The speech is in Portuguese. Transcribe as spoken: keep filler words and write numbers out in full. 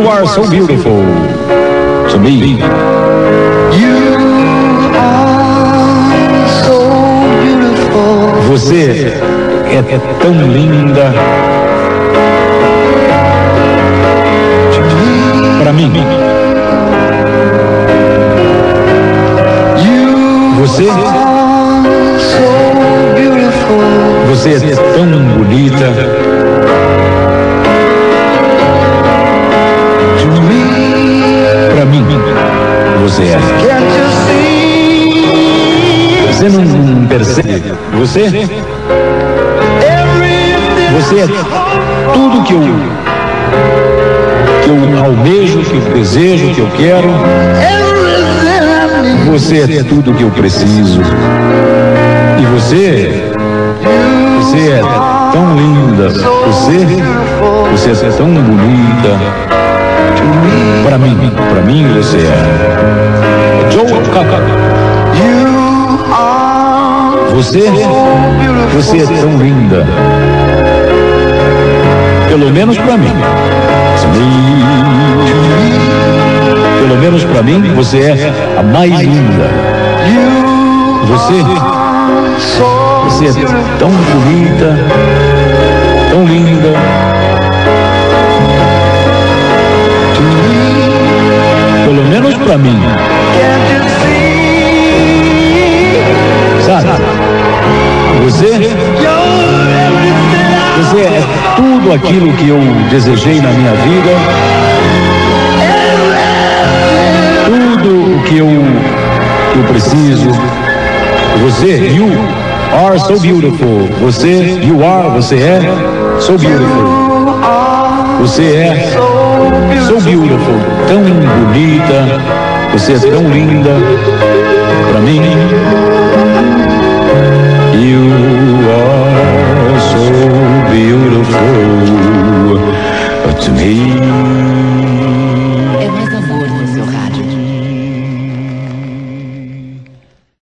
You are so beautiful to me. You are so beautiful. Você é tão linda para mim. Você, você é tão bonita para mim. Você é. Você não percebe? Você, você é tudo que eu que eu almejo, que eu desejo, que eu quero. Você é tudo que eu preciso. E você, você é tão linda. Você, você é tão bonita. Para mim, para mim você é. Joe Kaka. Você, você é tão linda. Pelo menos para mim. Pelo menos para mim, você é a mais linda. Você, você é tão bonita, tão linda. Pelo menos para mim. Sabe? Você, você é tudo aquilo que eu desejei na minha vida. Tudo o que eu, que eu preciso. Você, you are so beautiful. Você, you are, você é so beautiful. Você é so beautiful, tão bonita. Você é tão linda para mim.